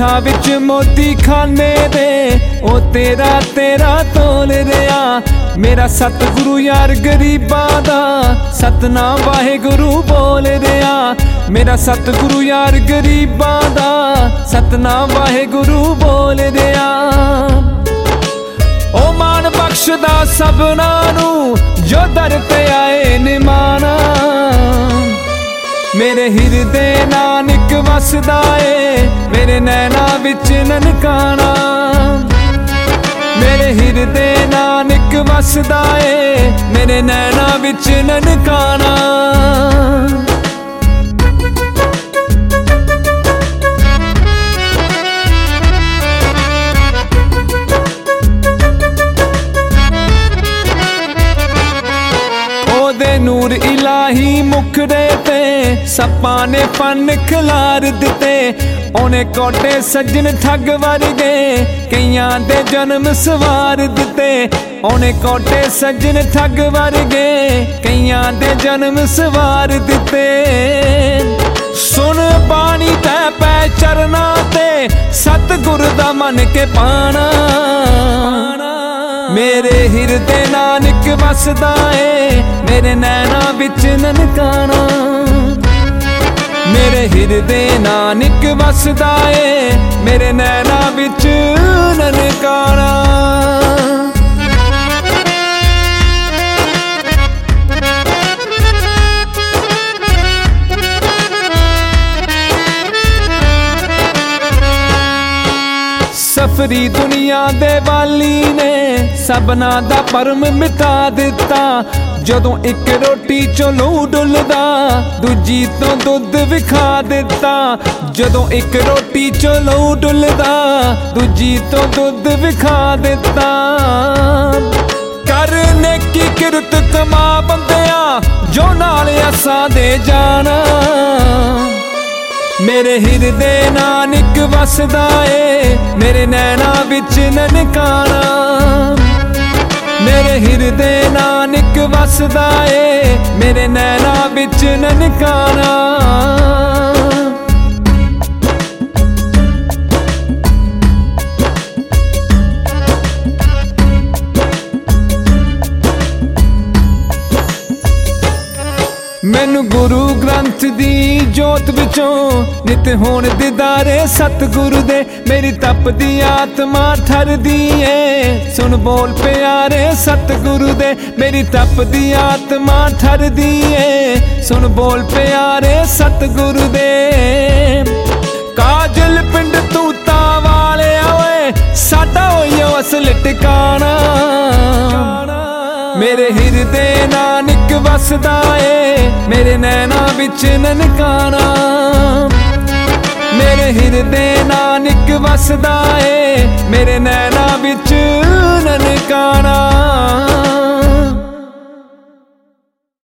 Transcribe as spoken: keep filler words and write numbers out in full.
हत्था विच मोती खाने दे ओ तेरा तेरा तोल रहा। मेरा सतगुरु यार गरीबां दा सतनाम वाहेगुरु बोल रहा। मेरा सतगुरु यार गरीबां दा सतनाम वाहेगुरु बोल रहा। ओ मान बख्शदा सबना नू जो दर ते आए निमाना। मेरे हिरदे नानक वसदा ए मेरे नैना विच ननकाना। मेरे हिरदे नानक वसदा ए मेरे नैना विच ननकाना। नूर इलाही मुखड़े ते सप्पा ने फन खिलार दिते। ओने कोटे सज्जन ठग वर्गे कईयां दे जन्म सवार दिते। ओने कोटे सज्जन ठग वर्गे कईयां दे जन्म सवार दिते। सुन बाणी तै पै चरना ते सतगुर दा मन के पाना। मेरे हिरदे नानक वसदा ए मेरे नैना विच ननकाना। मेरे हिरदे नानक वसदा ए मेरे नैना विच ननकाना। सफरी दुनिया दे वाली ने सबना दा परम मिटा दिता। जदों एक रोटी चों लहू डुलदा दूजी तो दुध विखा दिता। जदों एक रोटी चों लहू डुलदा दूजी तो दुध विखा दिता। कर नेकी किरत कमा बंदिया जो नाल असां दे जाना। मेरे हिरदे नानक वसदा ए मेरे नैना विच ननकाना। मेरे हिरदे नानक वसदा ए मेरे नैना विच ननकाना। मैनू गुरु ग्रंथ दी जोत विचों नित होण दीदारे सतगुरु दे। मेरी तपदी आत्मा ठरदी ए सुन बोल प्यारे सतगुरु दे। मेरी तपदी आत्मा ठरदी ए सुन बोल प्यारे सतगुरु दे। काजल पिंड तूता वाले ओए साडा होइयो असल टिकाना। मेरे हिरदे नानक वसदा ए मेरे नैना विच ननकाना। मेरे हिरदे नानक वसदा ए मेरे नैना विच ननकाना।